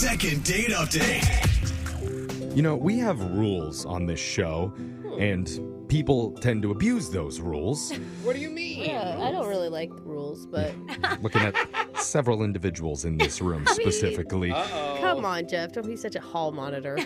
Second date update. You know, we have rules on this show, and people tend to abuse those rules. What do you mean? Yeah, I don't really like the rules, but Looking at several individuals in this room specifically. come on, Jeff. Don't be such a hall monitor.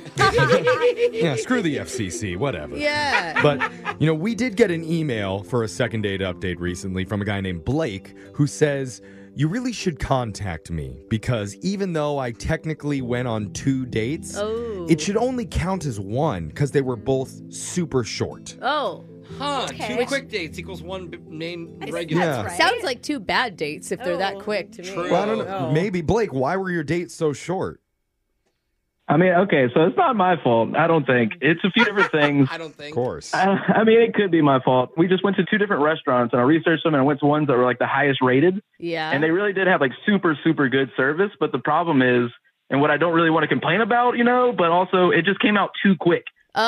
Yeah, screw the FCC, whatever. Yeah. But, you know, we did get an email for a second date update recently from a guy named Blake who says, you really should contact me because even though I technically went on 2 dates, it should only count as one because they were both super short. Oh. Huh, Okay. 2 quick dates equals 1 name regular. Yeah. That's right. Sounds like 2 bad dates if they're that quick to me. True. Well, I don't know. Maybe, Blake, why were your dates so short? I mean, okay, so it's not my fault. I don't think. It's a few different things. I don't think. Of course. I mean, it could be my fault. We just went to 2 different restaurants, and I researched them, and I went to ones that were, like, the highest rated. Yeah. And they really did have, like, super, super good service. But the problem is, and what I don't really want to complain about, you know, but also it just came out too quick.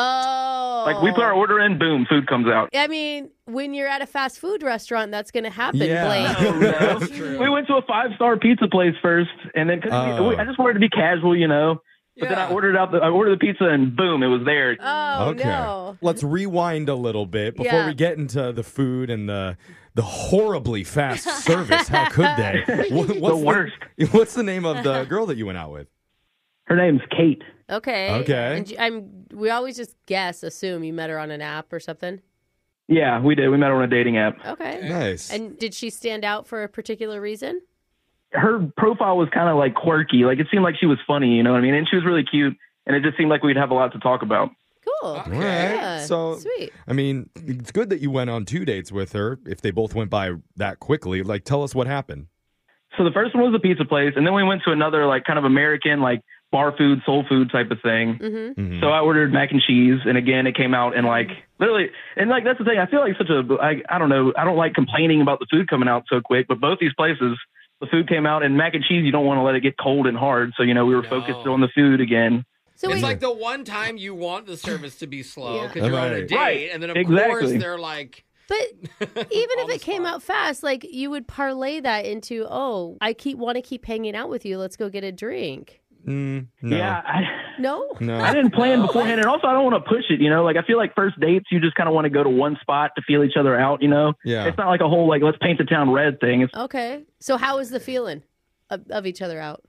Oh. Like, we put our order in, boom, food comes out. I mean, when you're at a fast food restaurant, that's going to happen, Yeah. Blake. That's true. We went to a 5-star pizza place first, and then 'cause I just wanted to be casual, you know. But then I ordered the pizza, and boom, it was there. Oh, Okay. no. Let's rewind a little bit before Yeah. we get into the food and the horribly fast service. How could they? What's The worst. What's the name of the girl that you went out with? Her name's Kate. Okay. Okay. And we always just assume you met her on an app or something. Yeah, we did. We met her on a dating app. Okay. Nice. And did she stand out for a particular reason? Her profile was kind of like quirky. Like it seemed like she was funny, you know what I mean? And she was really cute, and it just seemed like we'd have a lot to talk about. Cool. Okay. All right. Yeah. So, Sweet. I mean, it's good that you went on 2 dates with her. If they both went by that quickly, like, tell us what happened. So the first one was a pizza place, and then we went to another like kind of American like bar food, soul food type of thing. Mm-hmm. So I ordered mac and cheese, and again it came out in like literally, and like that's the thing. I feel like I don't know. I don't like complaining about the food coming out so quick, but both these places, the food came out, and mac and cheese, you don't want to let it get cold and hard. So, you know, we were focused on the food again. So It's wait, like the one time you want the service to be slow Yeah. because you're on a Right. date, Right. and then of Exactly. course they're like, but even On if the it came spot. out fast, like you would parlay that into, oh, I want to keep hanging out with you. Let's go get a drink. No. Yeah, No? No. I didn't plan beforehand, and also I don't want to push it. You know, like I feel like first dates, you just kind of want to go to one spot to feel each other out. You know, Yeah. It's not like a whole like let's paint the town red thing. It's Okay. So how was the feeling of each other out?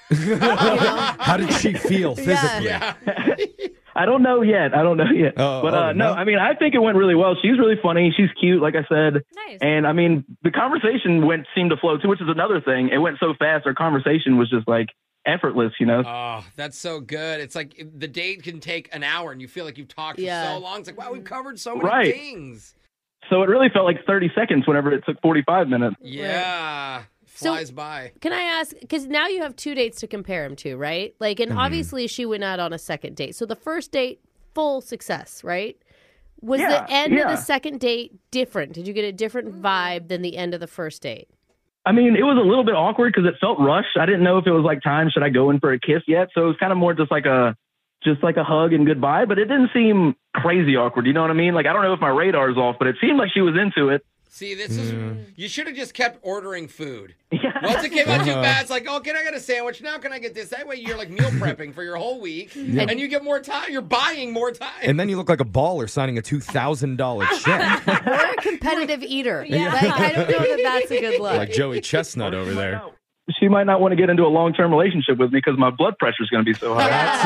How did she feel physically? yeah. I don't know yet. Oh, But no? no, I mean, I think it went really well. She's really funny. She's cute, like I said. Nice. And I mean, the conversation seemed to flow too, which is another thing. It went so fast. Our conversation was just like effortless, you know? Oh, that's so good. It's like the date can take an hour, and you feel like you've talked for Yeah. so long. It's like, wow, we've covered so many Right. things. So it really felt like 30 seconds whenever it took 45 minutes. Yeah, So- flies by. Can I ask, because now you have 2 dates to compare them to, right? Like, and obviously she went out on a second date. So the first date, full success, right? Was Yeah, the end of yeah. the second date different? Did you get a different vibe than the end of the first date? I mean, it was a little bit awkward because it felt rushed. I didn't know if it was like time, should I go in for a kiss yet? So it was kind of more just like a hug and goodbye, but it didn't seem crazy awkward. You know what I mean? Like, I don't know if my radar's off, but it seemed like she was into it. See, this is you should have just kept ordering food. Yeah. Once it came out too bad, it's like, oh, can I get a sandwich? Now can I get this? That way you're like meal prepping for your whole week, and you get more time. You're buying more time. And then you look like a baller signing a $2,000 check, Or a competitive eater. Yeah. Like, I don't know that that's a good look. like Joey Chestnut over there. She might not want to get into a long-term relationship with me because my blood pressure is going to be so high.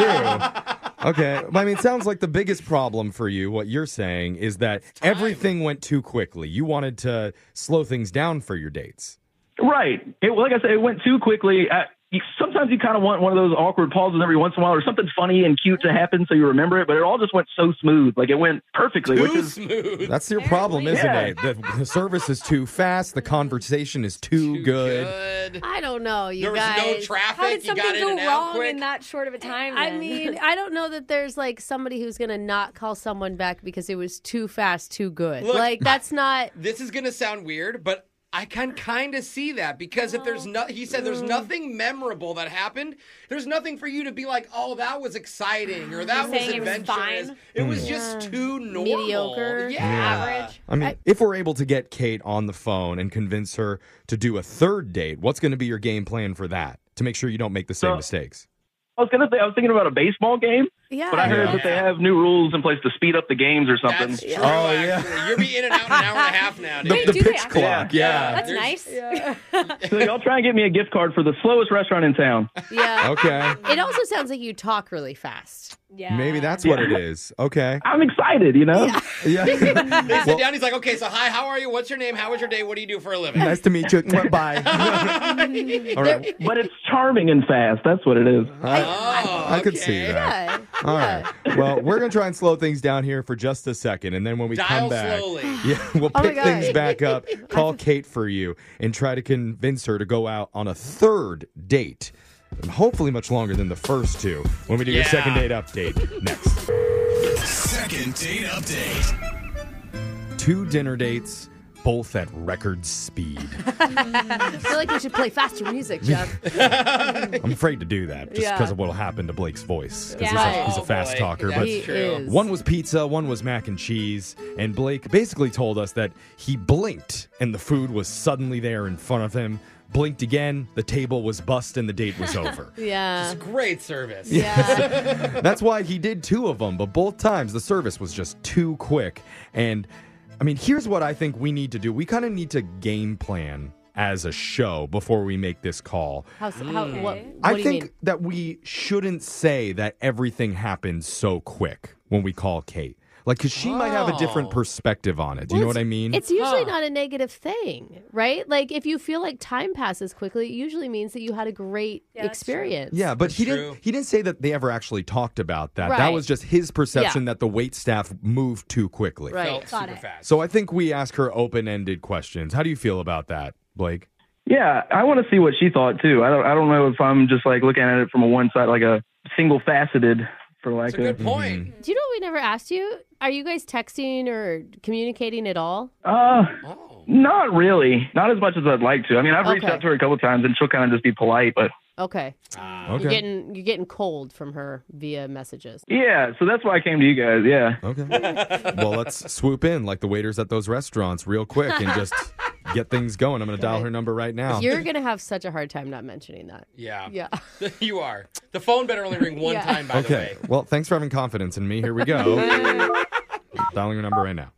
That too. Okay. I mean, it sounds like the biggest problem for you, what you're saying, is that everything went too quickly. You wanted to slow things down for your dates. Right. Like I said, it went too quickly. Sometimes you kind of want one of those awkward pauses every once in a while, or something funny and cute to happen so you remember it, but it all just went so smooth. Like, it went perfectly, which Too is smooth. That's your problem, isn't it? The service is too fast. The conversation is too good. I don't know, you There was guys. no traffic. How did You got something in go and out wrong quick. in that short of a time? I then? mean, I don't know that there's like somebody who's going to not call someone back because it was too fast, too good. Look, like, that's not. This is going to sound weird, but I can kind of see that because if there's no, he said there's nothing memorable that happened. There's nothing for you to be like, oh, that was exciting or that was saying it was adventurous. fine? It was just too normal. Mediocre. Yeah. Average. I mean, if we're able to get Kate on the phone and convince her to do a third date, what's going to be your game plan for that to make sure you don't make the same So- mistakes? I was thinking about a baseball game, Yeah. but I heard that they have new rules in place to speed up the games or something. That's true, Oh, yeah. actually. You'll be in and out in an hour and a half now, dude. The do they pitch actually? clock, yeah. That's There's- nice. So y'all try and get me a gift card for the slowest restaurant in town. Yeah. Okay. It also sounds like you talk really fast. Yeah. Maybe that's what it is. Okay. I'm excited, you know? Yeah. They sit Well, down, he's like, okay, so hi, how are you? What's your name? How was your day? What do you do for a living? nice to meet you. Bye. All right. But it's charming and fast. That's what it is. Oh, I could see okay. that. Yeah. All right. Well, we're going to try and slow things down here for just a second. And then when we Dial come back, slowly. yeah, we'll Oh my pick God. things back up, call Kate for you, and try to convince her to go out on a third date. And hopefully much longer than the first two when we do your Yeah. second date update next. Second date update. 2 dinner dates, both at record speed. I feel like we should play faster music, Jeff. I'm afraid to do that just Yeah. because of what will happen to Blake's voice. 'Cause Yeah. he's a Oh, fast boy. talker. That's But He true. is. one was pizza, one was mac and cheese, and Blake basically told us that he blinked and the food was suddenly there in front of him. Blinked again, the table was bust and the date was over. Yeah. It's great service. Yeah. That's why he did 2 of them, but both times the service was just too quick. And I mean, here's what I think we need to do. We kind of need to game plan as a show before we make this call. What I do you think mean? that we shouldn't say that everything happens so quick when we call Kate. Like, because she might have a different Oh. perspective on it. Do you know what I mean? It's usually Huh. not a negative thing, right? Like if you feel like time passes quickly, it usually means that you had a great Yeah, that's true. experience. Yeah, but he true. didn't say that they ever actually talked about that. That Right. was just his perception that the wait staff moved too quickly. Right. Felt Got super it. fast. So I think we ask her open-ended questions. How do you feel about that, Blake? Yeah, I want to see what she thought too. I don't know if I'm just like looking at it from a one side, like a single faceted, for That's like a good point. Mm-hmm. Do you know what we never asked you? Are you guys texting or communicating at all? Oh. Not really, not as much as I'd like to. I mean, I've reached Okay. out to her a couple times, and she'll kind of just be polite, but Okay. Okay. You're getting cold from her via messages. yeah. So that's why I came to you guys. Yeah. Okay. Well, let's swoop in like the waiters at those restaurants real quick and just get things going. I'm going to dial her number right now. You're gonna have such a hard time not mentioning that. Yeah. Yeah. You are. The phone better only ring one Yeah. time, by the Okay. way. Well, thanks for having confidence in me. Here we go. Dialing her number right now.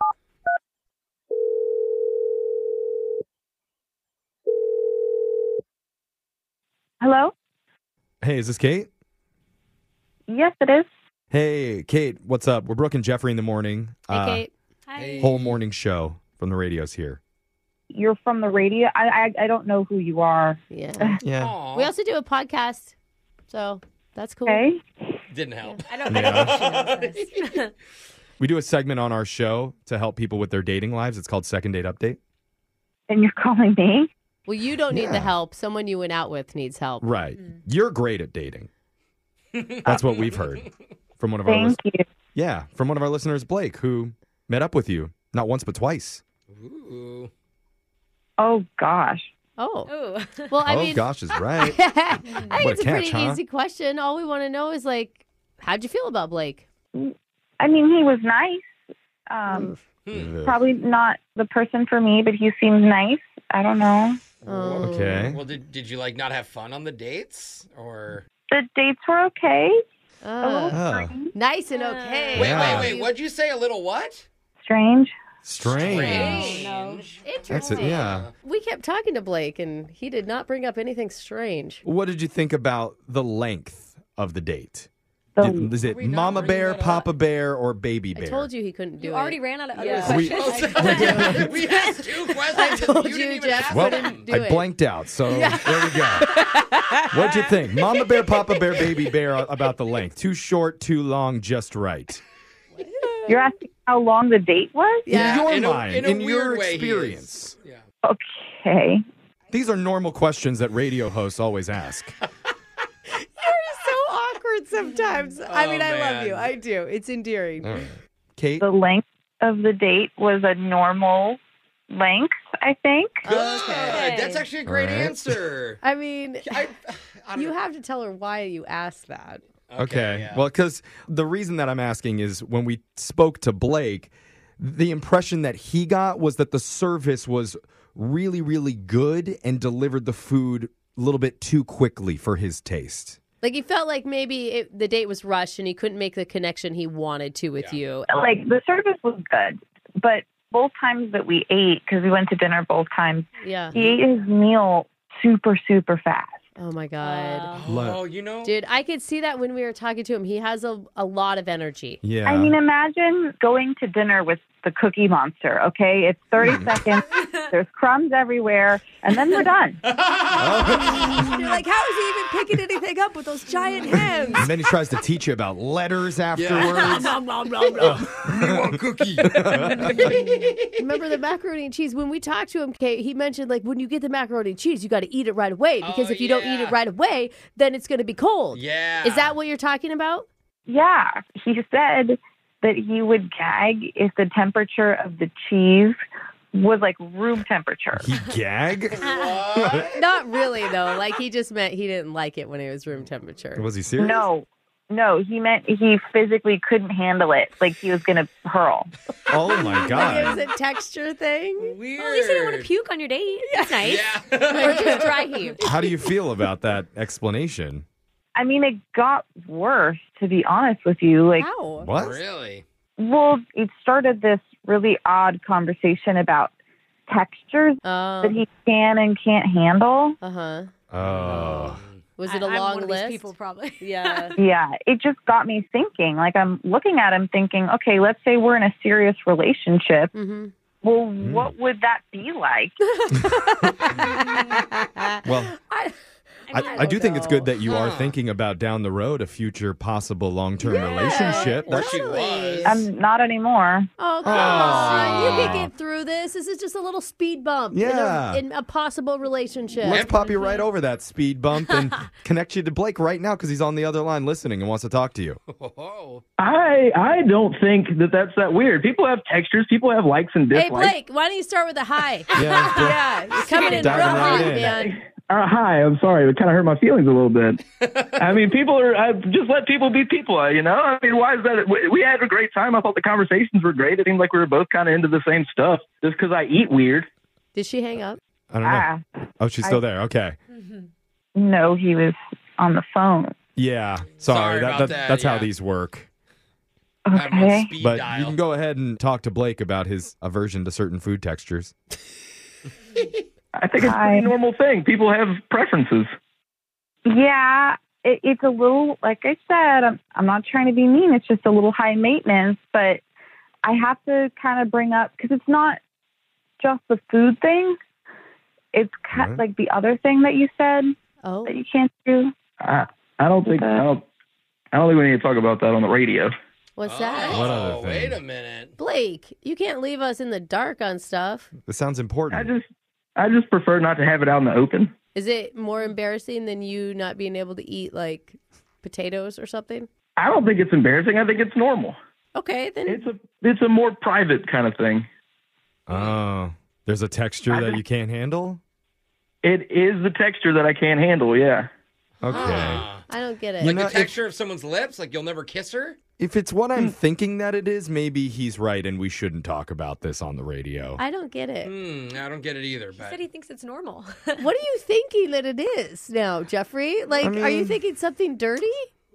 Hello? Hey, is this Kate? Yes, it is. Hey, Kate, what's up? We're Brooke and Jeffrey in the morning. Hey, Kate. Hi. Whole morning show from the radios here. You're from the radio. I don't know who you are. Yeah. Yeah. Aw. We also do a podcast, so that's cool. Okay. Didn't help. I don't think she knows this. We do a segment on our show to help people with their dating lives. It's called Second Date Update. And you're calling me? Well, you don't need Yeah. the help. Someone you went out with needs help. Right. You're great at dating. That's what we've heard from one of our Thank you. Yeah, from one of our listeners, Blake, who met up with you not once but twice. Ooh. Oh, gosh. Oh. Ooh. Well, I oh mean, gosh, is right. I think What a it's a catch, pretty huh? easy question. All we want to know is like, how'd you feel about Blake? I mean, he was nice. Ugh. Probably not the person for me, but he seemed nice. I don't know. Oh. Okay. Well, did you like not have fun on the dates or? The dates were okay. A little Oh. Nice and okay. Wait, Yeah. wait. What'd you say? A little what? strange. Strange. No. That's Interesting. it, yeah. We kept talking to Blake, and he did not bring up anything strange. What did you think about the length of the date? So, Is it we not Mama bringing Bear, that up? Papa Bear, or Baby I Bear? told you he couldn't do You it. already ran out of other Yeah. We- questions. We asked 2 questions. told and you didn't you, even Jeff. ask Well, them. do I it. blanked out, so there we go. What'd you think? Mama Bear, Papa Bear, Baby Bear about the length. Too short, too long, just right. you're asking how long the date was? Yeah. In in your a- mind, in a in your weird way, he experience. is. Yeah. Okay. These are normal questions that radio hosts always ask. so awkward sometimes. I mean, I love man. you. I do. It's endearing. All right. Kate? The length of the date was a normal length, I think. Good. Okay. That's actually a great All right. answer. I mean, I don't you know. have to tell her why you asked that. Okay. yeah. Well, because the reason that I'm asking is when we spoke to Blake, the impression that he got was that the service was really, really good and delivered the food a little bit too quickly for his taste. Like he felt like maybe the date was rushed and he couldn't make the connection he wanted to with you. Like, the service was good, but both times that we ate, because we went to dinner both times, Yeah. he ate his meal super, super fast. Oh my God. Oh, you know? Dude, I could see that when we were talking to him. He has a lot of energy. Yeah. I mean, imagine going to dinner with the Cookie Monster, okay? It's 30 seconds, there's crumbs everywhere, and then we're done. You're like, how is he even picking anything up with those giant hands? and then he tries to teach you about letters afterwards. Nom, nom, nom, nom. You want cookie? Remember the macaroni and cheese? When we talked to him, Kate, he mentioned like when you get the macaroni and cheese, you got to eat it right away because if you don't eat it right away, then it's going to be cold. Yeah. Is that what you're talking about? Yeah, he said that he would gag if the temperature of the cheese was like room temperature. He gag? Not really, though. Like he just meant he didn't like it when it was room temperature. Was he serious? No, he meant he physically couldn't handle it. Like he was going to hurl. Oh my It God. was a texture thing. Weird. Well, at least I didn't want to puke on your date. That's nice. Yeah. Or just dry heave. How do you feel about that explanation? I mean, it got worse, to be honest with you. Like, How? What? Really? well, it started this really odd conversation about textures that he can and can't handle. Uh-huh. Oh. Was it a I'm long one of list? these people, probably. Yeah. Yeah, it just got me thinking. Like, I'm looking at him thinking, okay, let's say we're in a serious relationship. Mm-hmm. Well, what would that be like? Well, I do think it's good that you are Huh. thinking about down the road a future possible long-term relationship. Or That's she was. I'm not anymore. Oh, come on. You can get through this. This is just a little speed bump Yeah. in a possible relationship. Let's pop you right over that speed bump and connect you to Blake right now because he's on the other line listening and wants to talk to you. Oh. I don't think that's that weird. People have textures. People have likes and Hey, dislikes. Blake, why don't you start with a hi? Yeah. Yeah, you're coming in real Diving right hot, in. man. Hi, I'm sorry. It kind of hurt my feelings a little bit. I mean, just let people be people, you know? I mean, why is that? We had a great time. I thought the conversations were great. It seemed like we were both kind of into the same stuff just because I eat weird. Did she hang up? I don't know. Oh, she's still there. Okay. No, he was on the phone. Yeah. Sorry Sorry. about that, That's how yeah. these work. Have him on Okay. speed But dial. you can go ahead and talk to Blake about his aversion to certain food textures. I think it's a pretty normal thing. People have preferences. Yeah, it's a little, like I said, I'm not trying to be mean. It's just a little high maintenance, but I have to kind of bring up, because it's not just the food thing. It's kind Right. like the other thing that you said Oh, that you can't do. I don't think I don't think we need to talk about that on the radio. what's that? What other Oh, thing? wait a minute. Blake, you can't leave us in the dark on stuff. This sounds important. I just prefer not to have it out in the open. Is it more embarrassing than you not being able to eat like potatoes or something? I don't think it's embarrassing. I think it's normal. Okay, then. It's a more private kind of thing. Oh. There's a texture that you can't handle? It is the texture that I can't handle, yeah. Okay. Ah. I don't get it. You Like know, the texture of someone's lips? Like you'll never kiss her? If it's what I'm thinking that it is, maybe he's right and we shouldn't talk about this on the radio. I don't get it. I don't get it either. He But said he thinks it's normal. What are you thinking that it is now, Jeffrey? Like, are you thinking something dirty?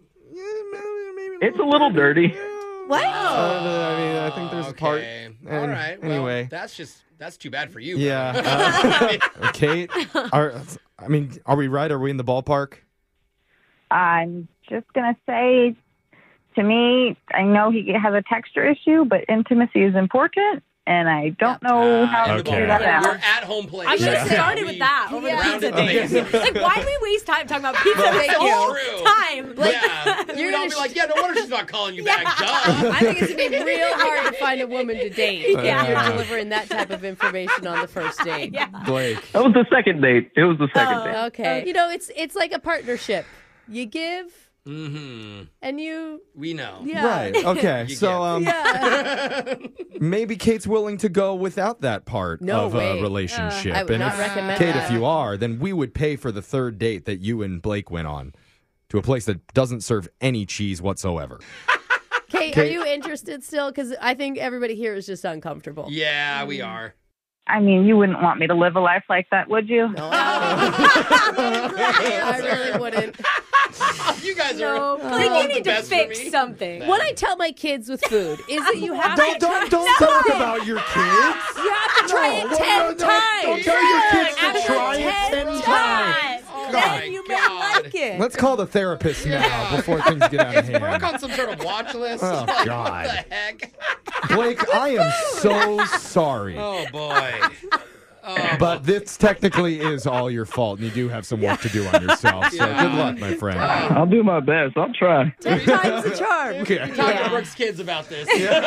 It's a little dirty. What? I mean, I think there's a part. okay. and All right. Well, anyway. that's too bad for you. Yeah. brother. Kate, are we right? Are we in the ballpark? I'm just going to say, to me, I know he has a texture issue, but intimacy is important, and I don't know how to Okay. figure that We're out. at home place. I should have Yeah. started with that over the rounded pizza the date. bases. Like, why do we waste time talking about pizza dates Thank the you. whole True. time? Like, Yeah. You're all be like, yeah, no wonder she's not calling you back. Duh. I think it's going to be real hard to find a woman to date if Yeah. you're delivering that type of information on the first date. yeah. Blake. That was the second date. It was the second date. Okay. You know, it's like a partnership. You give Mm-hmm. and you, We know. yeah. Right. Okay. You So Yeah. maybe Kate's willing to go without that part No of way. a relationship. I would and not if, recommend Kate, that. if you are, then we would pay for the third date that you and Blake went on to a place that doesn't serve any cheese whatsoever. Kate, are you interested still? Because I think everybody here is just uncomfortable. Yeah, we are. I mean, you wouldn't want me to live a life like that, would you? No. I really wouldn't. You guys No. are. Like, you want the need to best for fix me. something. What I tell my kids with food is that you have to Don't talk about your kids. You have to try it 10 times. Don't tell your kids to After try it 10 times. Oh Then my you may God. like it. Let's call the therapist now before things get out of Brooke hand. on some sort of watch list. Oh, Like, God. What the heck? Blake, I am so sorry. Oh boy. But this technically is all your fault, and you do have some work to do on yourself. So Yeah. good luck, my friend. I'll do my best. I'll try. 10 times the charm. Okay. Talk to Brooke's kids about this.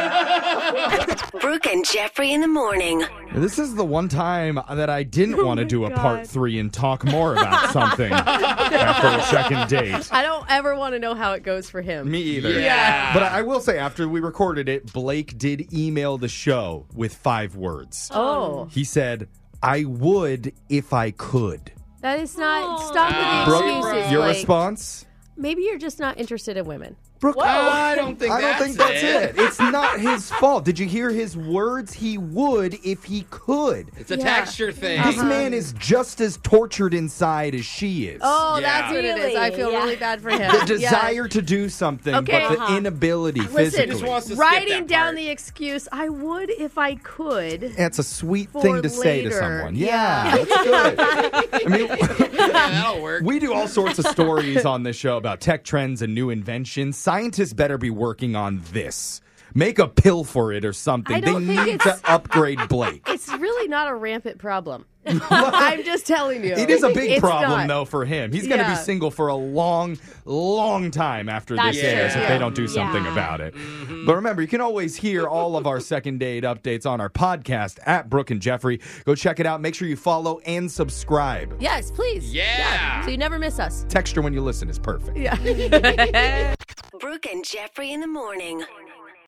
Brooke and Jeffrey in the morning. This is the one time that I didn't want to do a part 3 and talk more about something after a second date. I don't ever want to know how it goes for him. Me either. Yeah. But I will say, after we recorded it, Blake did email the show with 5 words. Oh, He said, I would if I could. that is not. Stop with the Brooke, excuses. your Blake. response? Maybe you're just not interested in women. Brooke, I don't think that's it. It's not his fault. Did you hear his words? He would if he could. It's a Yeah. texture thing. This man is just as tortured inside as she is. Oh, Yeah. that's what it is. I feel Really? really bad for him. The desire to do something, Okay. but the inability Listen, physically. Just wants to skip Writing that down part. the excuse, I would if I could. That's a sweet For thing to say to later. someone. Yeah. Yeah, that's good. I mean, Yeah, that'll work. we do all sorts of stories on this show about tech trends and new inventions. Scientists better be working on this. Make a pill for it or something. I They don't think need to it's- upgrade Blake. It's really not a rampant problem. I'm just telling you. It is a big It's problem, not. though, for him. He's going to be Yeah. single for a long, long time after That's this airs true. if they don't do something Yeah. about it. But remember, you can always hear all of our second date updates on our podcast at Brooke and Jeffrey. Go check it out. Make sure you follow and subscribe. Yes, please. Yeah. So you never miss us. Texture when you listen is perfect. Yeah. Brooke and Jeffrey in the morning.